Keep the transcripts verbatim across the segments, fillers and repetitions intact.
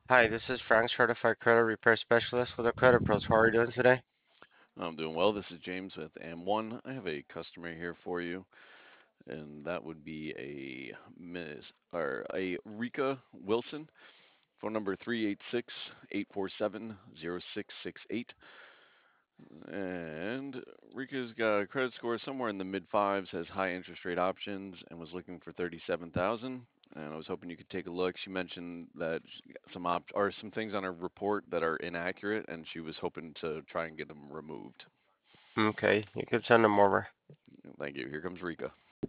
Hi, this is Frank, certified credit repair specialist with the Credit Pros. How are you doing today? I'm doing well. This is James with A M one. I have a customer here for you, and that would be a Miss or a Rika Wilson. Phone number three eight six, eight four seven, zero six six eight. And Rika's got a credit score somewhere in the mid fives, has high interest rate options, and was looking for thirty-seven thousand. And I was hoping you could take a look. She mentioned that she got some op or some things on her report that are inaccurate, and she was hoping to try and get them removed. Okay, you can send them over. Thank you. Here comes Rika.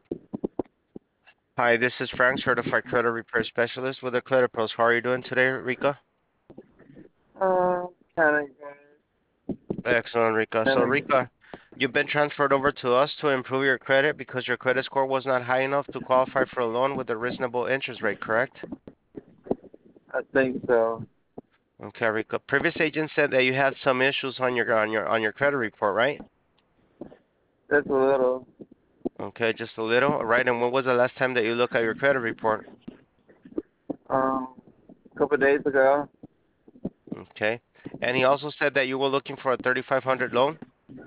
Hi, this is Frank, certified credit repair specialist with the Credit Pros. How are you doing today, Rika? Um, kind of Excellent, Rika. So, good. Rika, you've been transferred over to us to improve your credit because your credit score was not high enough to qualify for a loan with a reasonable interest rate, correct? I think so. Okay, Rika. Previous agent said that you had some issues on your on your on your credit report, right? Just a little. Okay, just a little. All right, and when was the last time that you looked at your credit report? Um, a couple of days ago. Okay. And he also said that you were looking for a thirty-five hundred loan.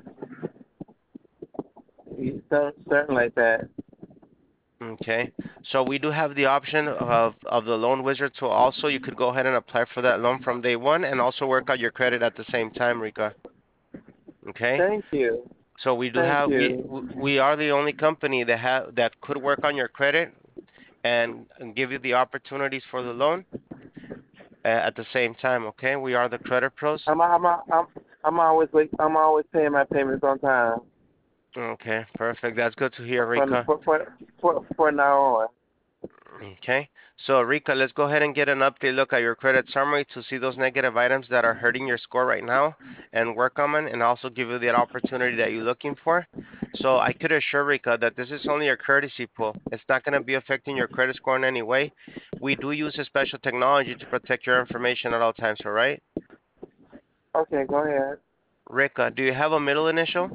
You cer- Certain like that. Okay. So we do have the option of of the loan wizard to also you could go ahead and apply for that loan from day one and also work out your credit at the same time, Rika. Okay. Thank you. So we do Thank have we you. w- we are the only company that have that could work on your credit and, and give you the opportunities for the loan uh, at the same time. Okay. We are the credit pros. I'm I'm I'm I'm always like I'm always paying my payments on time. Okay. Perfect. That's good to hear, From Rika. for for for, for now on. Okay, so Rika, let's go ahead and get an update look at your credit summary to see those negative items that are hurting your score right now and work on them and also give you that opportunity that you're looking for. So I could assure Rika that this is only a courtesy pull. It's not going to be affecting your credit score in any way. We do use a special technology to protect your information at all times, all right? Okay, go ahead. Rika, do you have a middle initial?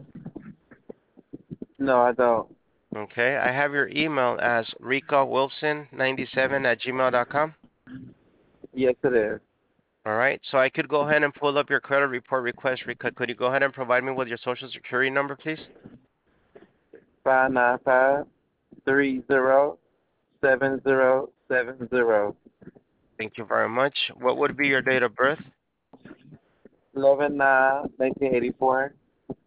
No, I don't. Okay, I have your email as rika wilson ninety-seven at gmail dot com. Yes, it is. All right, so I could go ahead and pull up your credit report request, Rika. Could you go ahead and provide me with your social security number, please? Five nine five three zero seven zero seven zero. Thank you very much. What would be your date of birth? Eleven nine nineteen eighty four.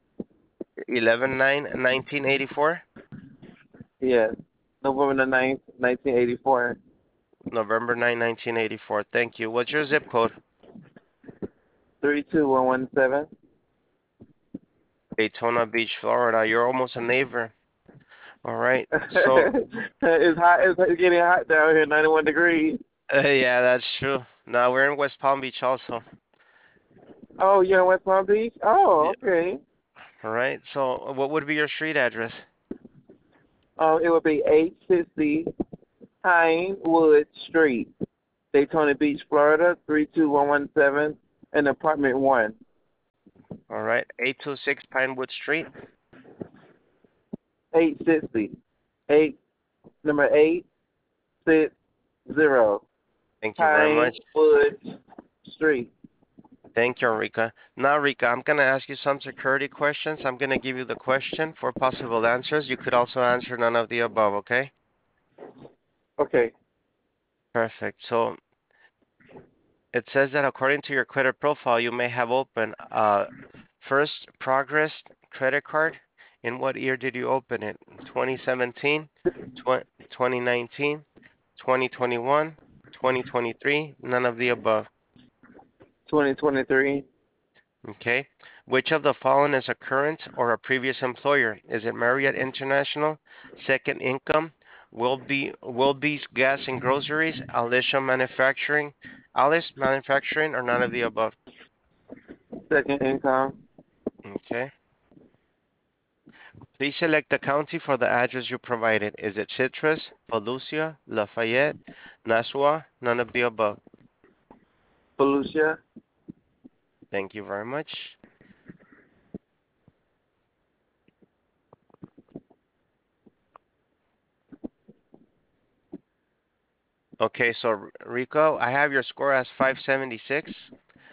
eleven nine nineteen eighty-four, Yes. November the ninth, nineteen eighty four. November ninth, nineteen eighty-four. Thank you. What's your zip code? Three two one one seven. Daytona Beach, Florida. You're almost a neighbor. All right. So, It's hot. It's getting hot down here. Ninety one degrees. uh, yeah, that's true. Now we're in West Palm Beach also. Oh, you're in West Palm Beach. Oh, Yeah. okay. All right. So, what would be your street address? Um, it would be eight sixty Pinewood Street, Daytona Beach, Florida three two one one seven, and apartment one. All right. eight two six Pinewood Street. Eight sixty. Eight number eight six zero Thank you very much. Pinewood Street. Thank you, Rika. Now, Rika, I'm going to ask you some security questions. I'm going to give you the question for possible answers. You could also answer none of the above, okay? Okay. Perfect. So it says that according to your credit profile, you may have opened a First Progress credit card. In what year did you open it? twenty seventeen, twenty nineteen, twenty twenty-one, twenty twenty-three, none of the above. twenty twenty-three. Okay. Which of the following is a current or a previous employer? Is it Marriott International, Second Income, Wilby, Wilby's Gas and Groceries, Alicia Manufacturing, Alice Manufacturing, or none of the above? Second income. Okay. Please select the county for the address you provided. Is it Citrus, Volusia, Lafayette, Nassau, none of the above? Volusia. Thank you very much. Okay, so Rico, I have your score as five seventy-six.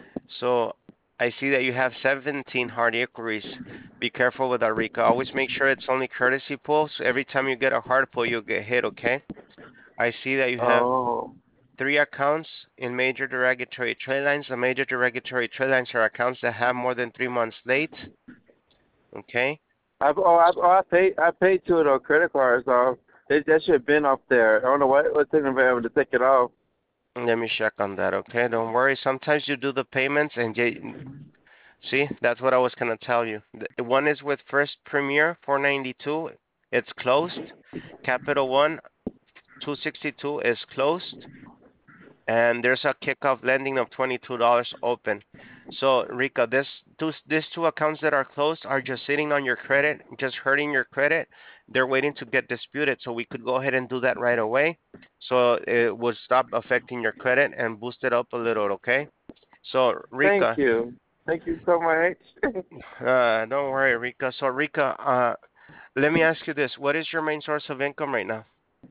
So I see that you have seventeen hard inquiries. Be careful with that, Rico. Always make sure it's only courtesy pulls. Every time you get a hard pull, you'll get hit, okay? I see that you have Oh, three accounts in major derogatory trade lines. The major derogatory trade lines are accounts that have more than three months late, okay? I've oh, I've, oh I paid I paid two of those credit cards off. It, that should have been off there. I don't know what what's taking forever to take it off. Let me check on that, okay? Don't worry. Sometimes you do the payments and you, see, that's what I was gonna tell you. The one is with First Premier, four ninety-two. It's closed. Capital One, two sixty-two is closed. And there's a kickoff lending of twenty-two dollars open. So Rika, this two, these two accounts that are closed are just sitting on your credit, just hurting your credit. They're waiting to get disputed, so we could go ahead and do that right away. So it would stop affecting your credit and boost it up a little, okay? So Thank Rika, you. Thank you so much. uh, don't worry, Rika. So Rika, uh, let me ask you this: what is your main source of income right now?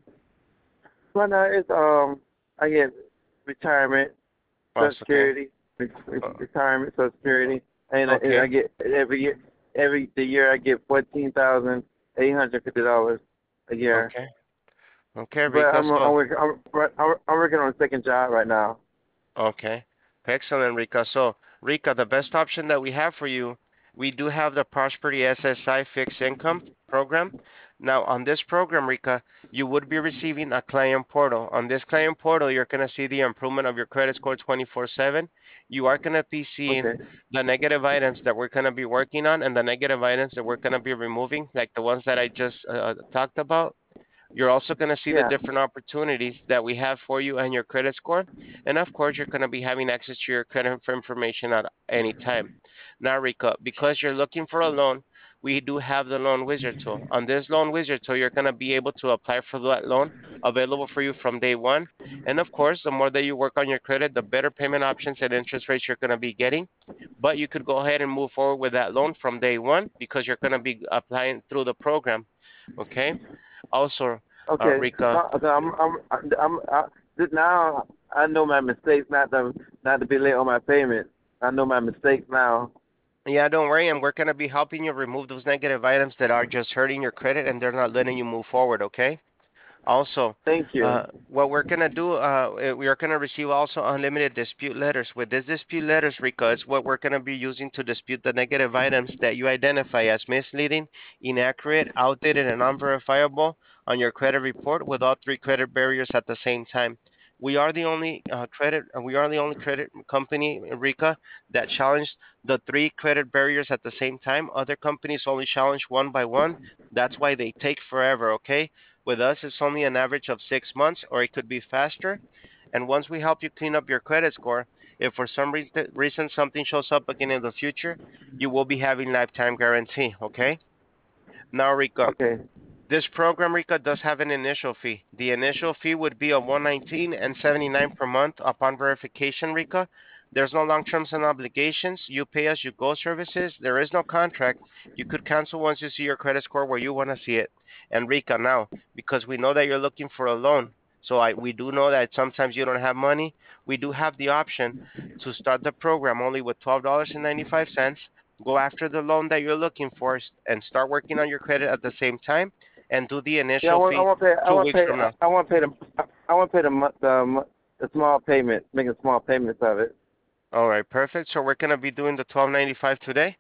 Well, now it's um I get retirement, Oh, Social it's okay. Security, re- re- Uh, retirement, Social Security, and I, and I okay. get every year every the year I get fourteen thousand eight hundred fifty dollars a year. Okay. Okay, But Rika. I'm I'm So working I'm, I'm I'm working on a second job right now. okay. Excellent, Rika. So, Rika, the best option that we have for you, we do have the Prosperity S S I fixed income program. Now, on this program, Rika, you would be receiving a client portal. On this client portal, you're going to see the improvement of your credit score twenty-four seven. You are going to be seeing Okay. the negative items that we're going to be working on and the negative items that we're going to be removing, like the ones that I just uh, talked about. You're also going to see the Yeah. different opportunities that we have for you and your credit score. And of course, you're going to be having access to your credit information at any time. Now, Rika, because you're looking for a loan, we do have the Loan Wizard tool. On this Loan Wizard tool, you're going to be able to apply for that loan available for you from day one. And of course, the more that you work on your credit, the better payment options and interest rates you're going to be getting. But you could go ahead and move forward with that loan from day one because you're going to be applying through the program. Okay. Also, uh, Okay. Rika, No, so I'm I'm I'm, I'm I, just now I know my mistakes not to not to be late on my payment. I know my mistakes now. yeah, don't worry, and we're gonna be helping you remove those negative items that are just hurting your credit and they're not letting you move forward, okay? Also, Thank you. uh, what we're gonna do, uh, eh, we are gonna receive also unlimited dispute letters. With this dispute letters, Rika, it's what we're gonna be using to dispute the negative items that you identify as misleading, inaccurate, outdated, and unverifiable on your credit report with all three credit barriers at the same time. We are the only uh, credit, uh, we are the only credit company, Rika, that challenged the three credit barriers at the same time. Other companies only challenge one by one. That's why they take forever, okay? With us, it's only an average of six months, or it could be faster. And once we help you clean up your credit score, if for some reason, reason something shows up again in the future, you will be having lifetime guarantee. Okay. Now, Rico, Okay. this program, Rico, does have an initial fee. The initial fee would be a one nineteen and seventy-nine per month upon verification, Rico. There's no long terms and obligations. You pay as you go services. There is no contract. You could cancel once you see your credit score where you want to see it. And Rica, now, because we know that you're looking for a loan, so I we do know that sometimes you don't have money. We do have the option to start the program only with twelve dollars and ninety-five cents. Go after the loan that you're looking for and start working on your credit at the same time and do the Yeah, I initial want I fee want to pay I two want to weeks pay from now. I want to pay the I want to pay the mo- the mo- the small payment, making small payments of it. All right, perfect. So we're gonna be doing the twelve ninety-five today.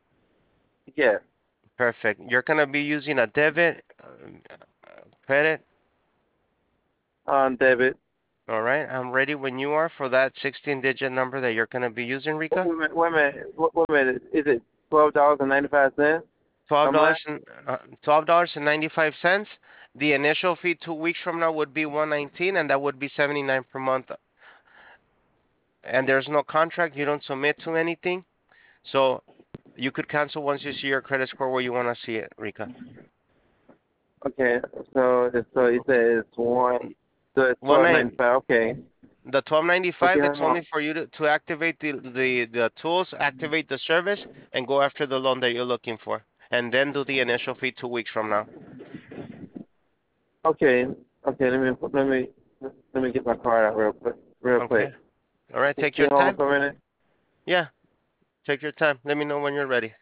Yeah. Perfect. You're gonna be using a debit, um, credit. On debit. All right, I'm ready when you are for that sixteen-digit number that you're gonna be using, Wait a Rika. minute. Wait a minute. Wait wait a minute. Is it twelve dollars and ninety five cents Twelve a month? dollars and uh, twelve dollars and ninety-five cents. The initial fee two weeks from now would be one nineteen, and that would be seventy-nine per month. And there's no contract. You don't submit to anything, so you could cancel once you see your credit score where you want to see it, Rika. Okay. So it's- so you said it's one. So it's One twelve night, ninety five. Okay. the twelve Okay. ninety-five. It's Hold only on. for you to, to activate the, the the tools, activate the service, and go after the loan that you're looking for, and then do the initial fee two weeks from now. Okay. Okay. Let me let me Let me get my card out real quick. Real Okay. quick. All right, take Can your you hold on time. for a minute? Yeah, take your time. Let me know when you're ready.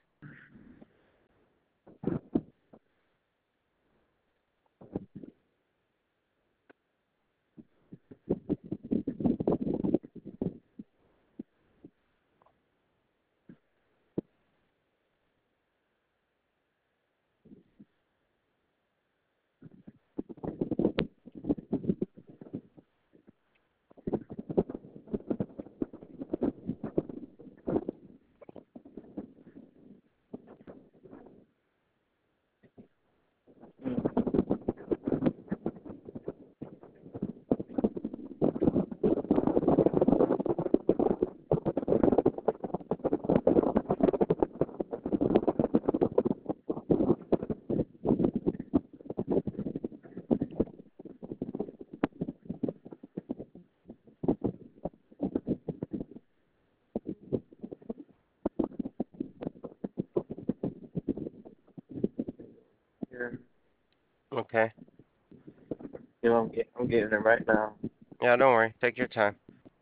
Here. Okay. You know, I'm, get, I'm getting it right now. Yeah, don't worry. Take your time.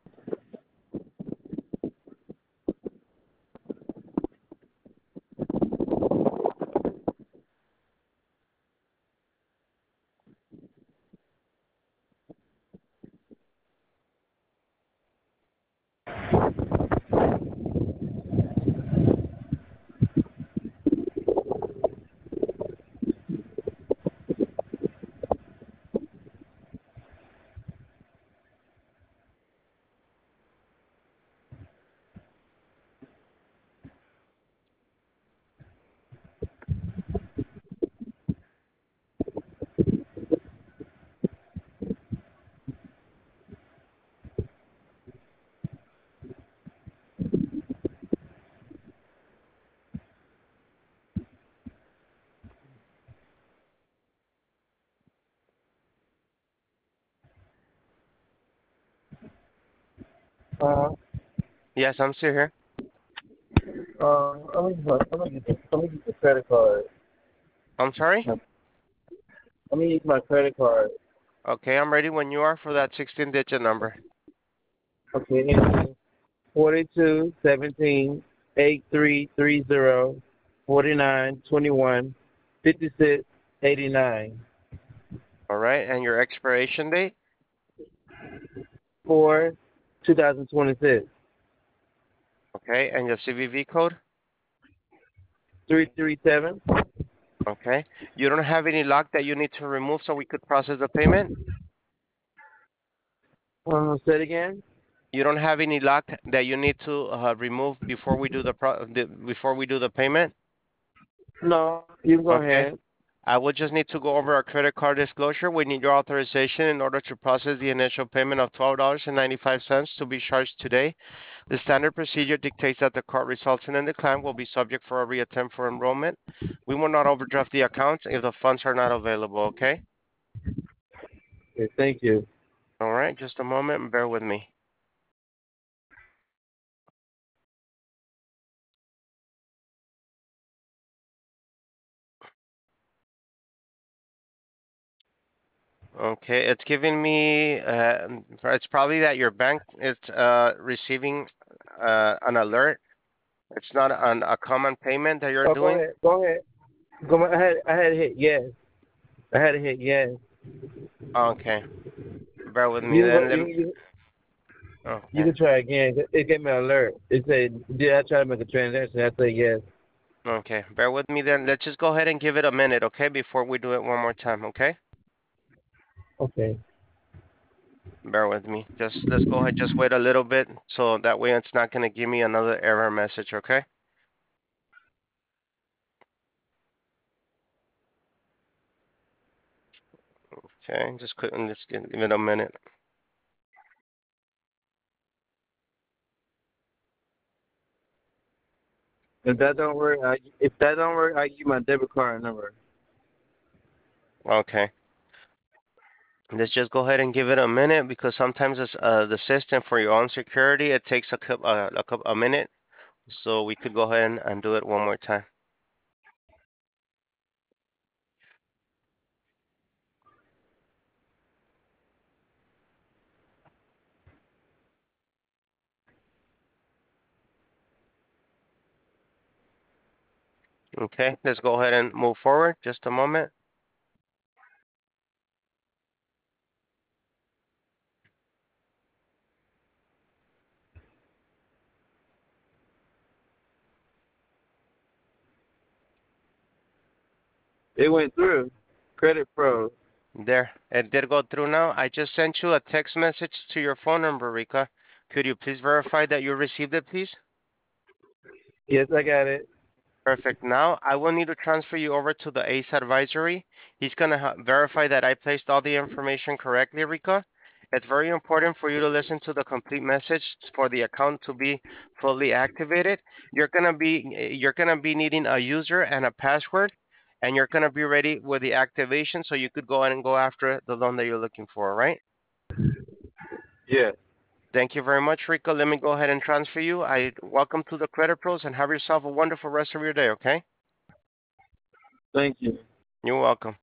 Uh, Yes, I'm still here. uh, I'm gonna, get my- I'm gonna get the, I'm gonna get the credit card. I'm sorry? I'm gonna use my credit card. Okay, I'm ready when you are for that sixteen digit number. Okay. Forty-two, seventeen, eight-three, three zero, forty-nine, twenty-one, fifty-six, eighty-nine. All right, and your expiration date? Four, two thousand twenty-six. Okay, and your C V V code? Three three seven. Okay. You don't have any lock that you need to remove so we could process the payment? Um, say it again. You don't have any lock that you need to uh, remove before we do the, pro the before we do the payment? No, you can go Okay. ahead. I would just need to go over our credit card disclosure. We need your authorization in order to process the initial payment of twelve dollars and ninety-five cents to be charged today. The standard procedure dictates that the card resulting in decline will be subject for a reattempt for enrollment. We will not overdraft the account if the funds are not available, okay? Okay, thank you. All right, just a moment and bear with me. Okay, it's giving me, uh, it's probably that your bank is uh, receiving uh, an alert. It's not an, a common payment that you're Oh, go doing. ahead. Go ahead. Go. I had I had to hit yes. I had to hit yes. Okay, bear with me You can go. then. Let You, me, you, you okay, can try again. It gave me an alert. It said, "Did I try to make a transaction?" I said yes. okay, bear with me then. Let's just go ahead and give it a minute, okay, before we do it one more time, okay? Okay. Bear with me. Just let's go ahead, just wait a little bit so that way it's not gonna give me another error message, okay? Okay, just quick, let's give it a minute. If that don't work, I, if that don't work, I give you my debit card number. Okay. Let's just go ahead and give it a minute because sometimes it's, uh, the system for your own security, it takes a couple, uh, a couple, a minute. So we could go ahead and, and do it one more time. Okay, let's go ahead and move forward. Just a moment. It went through. Credit Pro. There, it did go through now. I just sent you a text message to your phone number, Rika. Could you please verify that you received it, please? Yes, I got it. Perfect. Now I will need to transfer you over to the ACE advisory. He's gonna verify that I placed all the information correctly, Rika. It's very important for you to listen to the complete message for the account to be fully activated. You're gonna be you're gonna be needing a user and a password, and you're gonna be ready with the activation so you could go ahead and go after the loan that you're looking for, right? Yes. Thank you very much, Rika. Let me go ahead and transfer you. I welcome to the Credit Pros and have yourself a wonderful rest of your day, okay? Thank you. You're welcome.